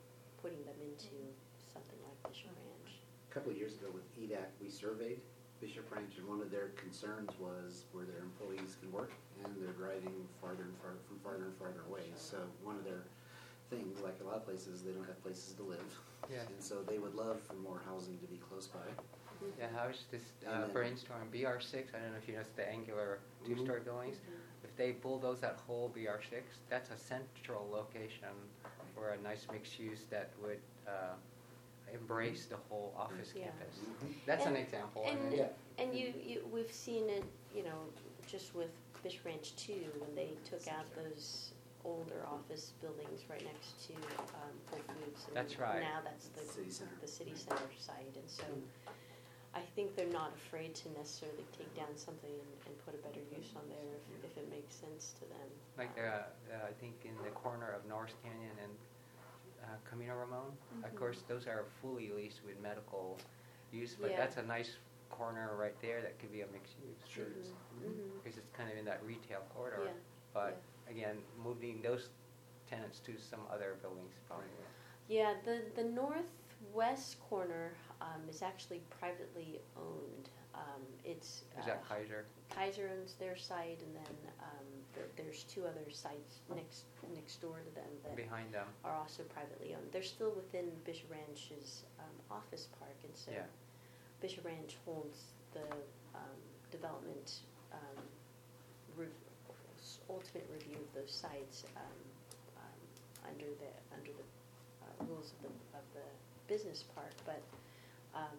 putting them into something like Bishop Ranch. A couple of years ago with E D A C, we surveyed Bishop Ranch, and one of their concerns was where their employees can work, and they're driving farther and farther from farther and farther away. So one of their things, like a lot of places, they don't have places to live, Yeah. and so they would love for more housing to be close by. Yeah, I was just uh, And then- brainstorming B R six. I don't know if you noticed the angular two-story buildings. If they bulldoze that whole B R six, that's a central location for a nice mixed use that would uh, embrace the whole office Yeah. campus. Mhm. That's an And- example. I And, mean, Yeah. and you, you, we've seen it, you know, just with Bishop Ranch too, when they took out those older office buildings right next to um, Whole Foods. and That's right. Now that's the City center. the city center site, and so I think they're not afraid to necessarily take down something and, and put a better use on there if, if it makes sense to them. Like Um, uh, uh, I think in the corner of North Canyon and uh, Camino Ramon, of Mhm. course, those are fully leased with medical use, but Yeah. that's a nice corner right there that could be a mixed use. Sure it is. Mhm. Because it's kind of in that retail corridor. Yeah. But again, moving those tenants to some other buildings probably. Yeah, the, the northwest corner um, is actually privately owned. Um, it's Is uh, that Kaiser? Kaiser owns their site, and then um, there, there's two other sites next next door to them that Behind them. are also privately owned. They're still within Bishop Ranch's um, office park, and so Yeah. Bishop Ranch holds the um, development um, re- ultimate review of those sites um, um, under the under the uh, rules of the of the business park, but um,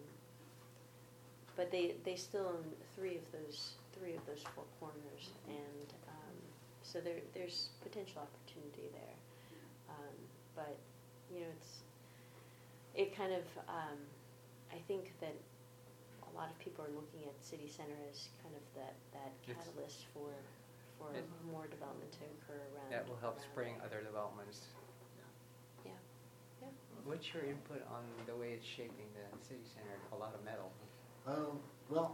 but they they still own three of those three of those four corners, and um, so there there's potential opportunity there. Um, but you know, it's it kind of um, I think that a lot of people are looking at city center as kind of that that It's- catalyst for for It- more development to occur around. That will help around spring there. other developments. Yeah, yeah. What's your input on the way it's shaping the city center? A lot of metal. Um, well,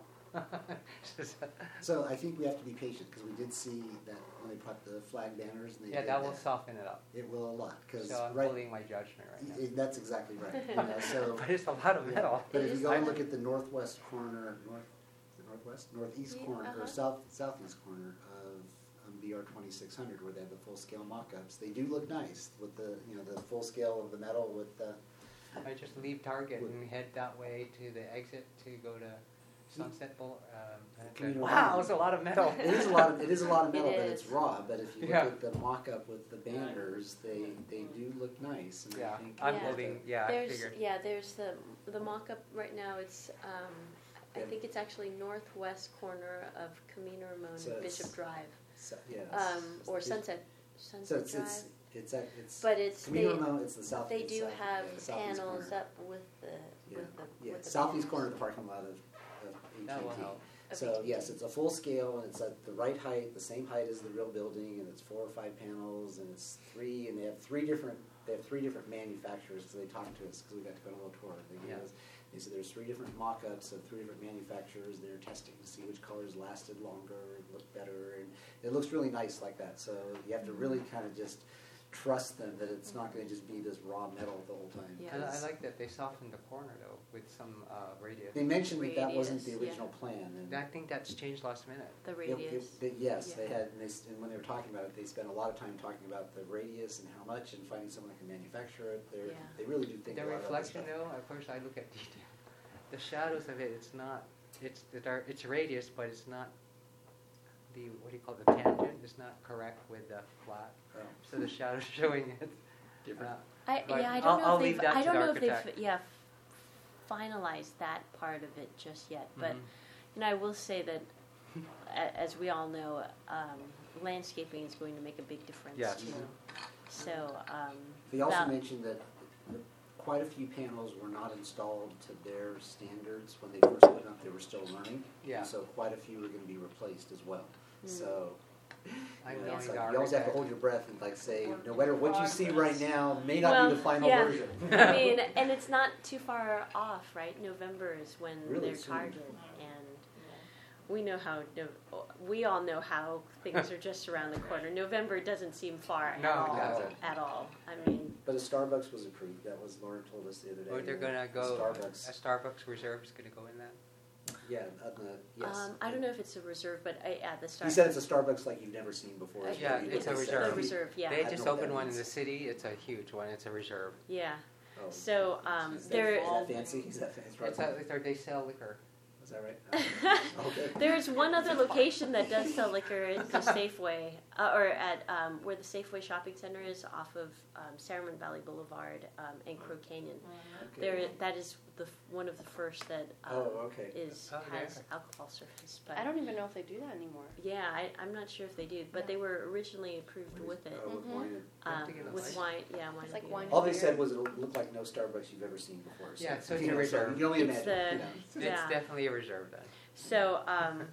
so I think we have to be patient, because we did see that when they put the flag banners and they Yeah, did that will soften it up. It will a lot, because So I'm right, holding my judgment right now. i- that's exactly right. You know, so, But it's a lot of yeah. metal. But It if you is go and I- look at the northwest corner, north, the northwest, northeast Yeah, corner, uh-huh. or south southeast corner of um, B R twenty-six hundred, where they have the full scale mock-ups, they do look nice with the you know the full scale of the metal with the. I just leave Target and head that way to the exit to go to Sunset Bowl. Um, and it's like, Camino wow, Ramon. it's a lot of metal. It is a lot. Of, it is a lot of It metal, but it's is. raw. But if you look Yeah. at the mock-up with the banners, they they do look nice. And Yeah, I think I'm Yeah. holding. Yeah, I There's figured. yeah, there's the the mock-up right now. It's um, I Yeah. think it's actually northwest corner of Camino Ramon So and it's- Bishop Drive, So, yeah, um, it's- or it's- Sunset So Sunset it's Drive. it's it's at, it's. But it's Camino they Ramon, it's the south. they it's do south- have yeah, southeast panels corner. up with the Yeah, with the yeah. with the Southeast banners. corner of the parking lot of, of A T and T. That will help. Of So A T and T. yes, it's a full scale, and it's at the right height, the same height as the real building, and it's four or five panels, and it's three, and they have three different. They have three different manufacturers, because they talked to us because we got to go on a little tour. They gave Yeah. us. They said there's three different mock-ups of three different manufacturers. They're testing to see which colors lasted longer and look better, and it looks really nice like that. So you have to really kind of just trust them that it's not going to just be this raw metal the whole time. Yeah. And I because like that they softened the corner though with some uh, radius. They mentioned that that wasn't the Radius, yeah. original plan. And I think that's changed last minute. The it- it- radius. they- yes, they Yeah. had, and, they, s- and when they were talking about it, they spent a lot of time talking about the radius and how much, and finding someone that can manufacture it. They're, Yeah. They really do think The a lot about this reflection stuff. though, of course I look at detail. The shadows of it, it's not, it's the dark, it's radius, but it's not the, what do you call it, the tangent is not correct with the flat. Oh. So the shadow's showing it. Different. Uh, I, But yeah, I I'll- don't know I'll if leave they've. that I to don't the know if they've architect. yeah finalized that part of it just yet. But Mhm. you know, I will say that, a- as we all know, um, landscaping is going to make a big difference Yes. too. So um, They also that- mentioned that quite a few panels were not installed to their standards when they first put them up. They were still learning. Yeah. And so quite a few are going to be replaced as well. Mm. So I'm you know, knowing it's the like, you always have to architect. hold your breath and like say, no matter what you see right now, may not Well, be the final yeah. version. I mean, and it's not too far off, right? November is when Really they're soon. targeted, and we know how. No- we all know how things are just around the corner. November doesn't seem far No, at it all. doesn't. At all. I mean, but a Starbucks was approved. That was Lauren told us the other day. Or they're gonna go, Starbucks. a Starbucks Reserve is gonna go in that? Yeah, on the, yes. Um, I don't know if it's a reserve, but I, at the start. He said it's a Starbucks like you've never seen before. is Yeah, what he it's a said. reserve. The reserve, yeah. They I just know what opened that one in means. the city, it's a huge one, it's a reserve. Yeah. Oh. So um, Is there, Is that fancy? Is that fancy? It's a, it's a- they sell liquor. Is that right? Okay. there's one other location that does sell liquor. It's the Safeway, uh, or at um, where the Safeway shopping center is, off of um, Salmon Valley Boulevard um, and Crow Canyon. Okay. There, that is the f- one of the first that um, Oh, okay. is Oh, has yeah. alcohol service. But I don't even know if they do that anymore. yeah, I, I'm not sure if they do, but they were originally approved with it. Oh, with Mhm. wine and- have Um, to get a with license. wine, yeah, wine. It's and like beer. wine All they beer. said was it'll look like no Starbucks you've ever seen before. So, Yeah, so it's you a know, reserve. you can only It's imagine. the- you know. It's Yeah. definitely a reserve then. So, um,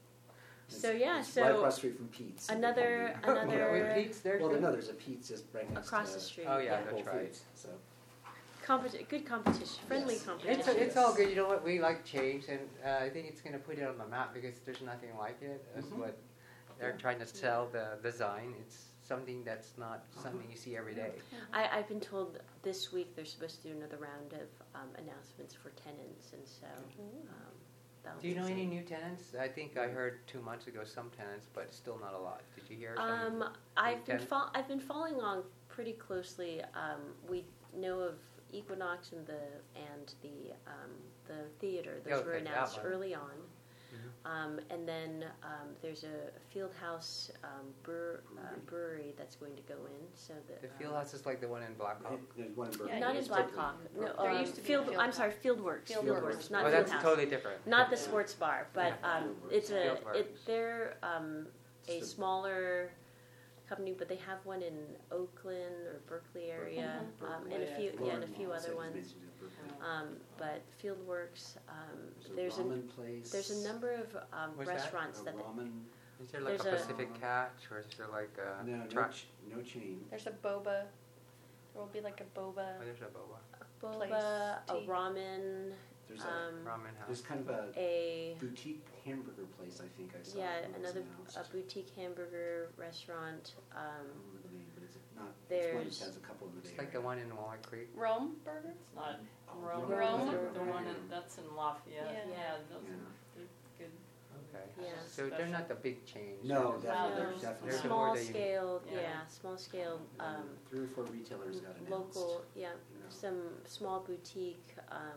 so It's- yeah, it's right so across the street from Pete's. another- With another- Pete's there Well, too? no, there's a Pete's just right next across to the street. Oh, yeah, Whole that's right. Foods, so. Competi- good competition, friendly Yes. competition. It's, it's all good, you know what, we like change, and uh, I think it's gonna put it on the map, because there's nothing like it. That's Mhm. what they're trying to sell, the design. It's something that's not something you see every day. I, I've been told this week they're supposed to do another round of um, announcements for tenants, and so. Um, that'll Do you be know any exciting. new tenants? I think I heard two months ago some tenants, but still not a lot. Did you hear some? Um, I've been tenant? fol- I've been following along pretty closely. Um, we know of Equinox and the and the um, the theater. Those were Okay, that announced one. early on. Mhm. Um, and then um, there's a Field House um, brewer, uh, brewery that's going to go in. So that The um, field house is like the one in Blackhawk. There's one in Berkeley. Yeah, not in used to Black be. Hawk. No, There um, used to be a Field. Field I'm House. sorry, Fieldworks. Fieldworks. Fieldworks, not Oh, Field that's House. totally different. Not the sports bar, but Yeah. um, it's a Fieldworks. it, they're um, a It's the- smaller company, but they have one in Oakland or Berkeley area, um, and a few yeah, and a few other ones. Um, but Fieldworks, um, there's a ramen place. there's a number of um, What's that? restaurants A that ramen. Is there like a There's a- Pacific Catch, or is there like a No, no, track? ch- no chain. There's a boba. There will be like a boba. Oh, there's a boba. boba, place, a tea. ramen, There's a um, Ramen there's house. kind of a a boutique hamburger place. I think I saw. yeah when it was another announced. a boutique hamburger restaurant. I Um, don't remember the name, but it's not. It's one that There's- has a couple in the It's Bay like the Area. one in Walnut Creek. Rome burger? It's not Oh, Rome, Rome? the, the one in, that's in Lafayette, Yeah. yeah, those Yeah. are they're good. Okay. Yeah. So they're not the big chains. No, they're definitely, there's- definitely. there's a small more that you- scale, Yeah. yeah, small scale. Um, Three or four retailers got announced. local, yeah, you know. some small boutique um,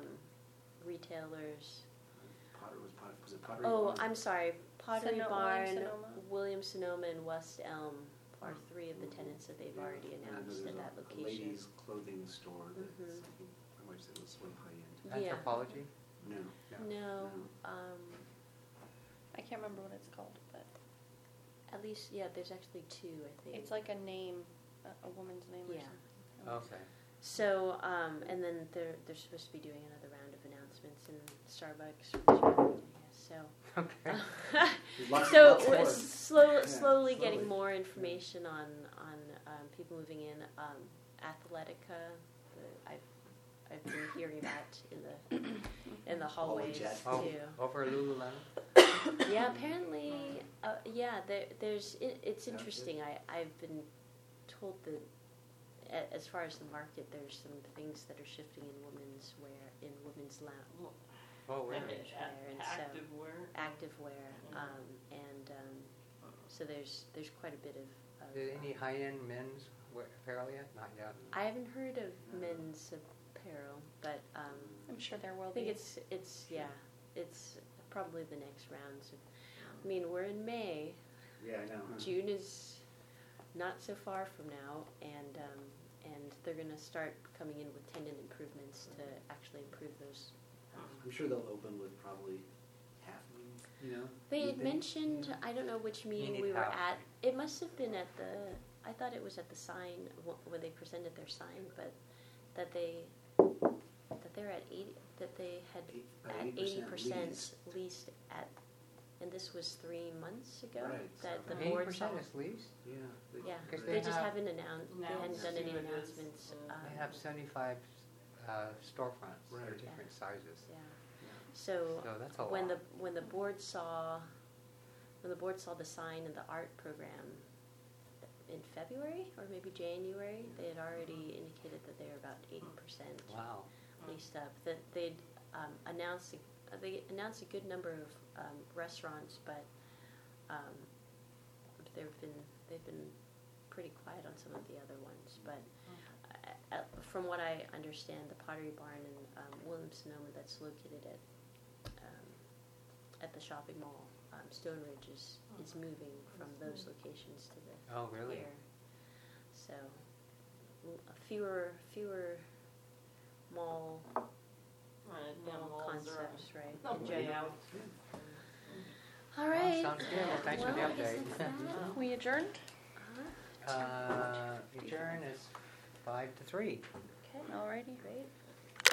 retailers. Potter was Potter, was it Pottery Oh, Barn? I'm sorry, Pottery Sono- Barn, Williams-Sonoma? Williams Sonoma, and West Elm are three of the tenants that they've Yeah, already and I know announced there's at that a- location. A ladies' clothing store that's, Mhm. I think, my wife said it was sort of high end. Yeah. Anthropology? No. No, um, I can't remember what it's called, but at least yeah, there's actually two, I think. it's like a name, a, a woman's name or Yeah. something. Okay. So, um, and then they're they're supposed to be doing another round of announcements in Starbucks. Which, yeah, so. Okay. There's lots- So lots we're more. slow, Yeah, slowly slowly. getting more information on on um, people moving in. Um, Athletica, the, I've I've been hearing that in the in the hallways Jet. Oh, too. over Lululemon? Yeah, apparently, uh, yeah. There, there's it, it's Yeah, interesting. I I've been told that a- as far as the market, there's some things that are shifting in women's wear, in women's lounge. Oh, really? And Women's wear, and so active wear. active wear, um, and um, so there's there's quite a bit of. of Did any high-end men's wear apparel yet? Not yet. I haven't heard of men's apparel, but um, I'm sure there will I think be. it's it's yeah, it's probably the next rounds. Of, I mean, we're in May. Yeah, I know. June is not so far from now, and um, and they're going to start coming in with tenant improvements to actually improve those. Um, I'm sure they'll open with probably half of them, you know? they you had think? mentioned, I don't know which meeting need we were help. at. It must have been at the. I thought it was at the sign wh- when they presented their sign, but that they that they're at eighty. That they had Eight- about at eighty percent leased. leased at, and this was three months ago. Right, That so- the Eighty board saw. percent is leased? Yeah. they- Yeah, Because they, they just have- haven't announced. They hadn't Announced done any who it is. announcements. Mm. Um, They have seventy-five uh, storefronts. They're Right. different sizes. yeah. yeah. So So that's a lot. when the when the board saw when the board saw the sign and the art program, in February or maybe January. They had already indicated that they were about eighty percent Wow. leased up. That they'd um, announced a, uh, they announced a good number of um, restaurants, but um, they've been they've been pretty quiet on some of the other ones. But uh, uh, from what I understand, the Pottery Barn in um, Williams-Sonoma, that's located at um, at the shopping mall, um, Stone Ridge is is moving from those locations to the Oh, really? here. So l- fewer fewer mall Right, yeah, mall malls are- concepts, right? No, in way general. out. All Well, right. sounds good. Well, thanks for the Well, I guess update. that's that. We adjourned? Uh-huh. Uh, adjourn is five to three. Okay, alrighty. Great.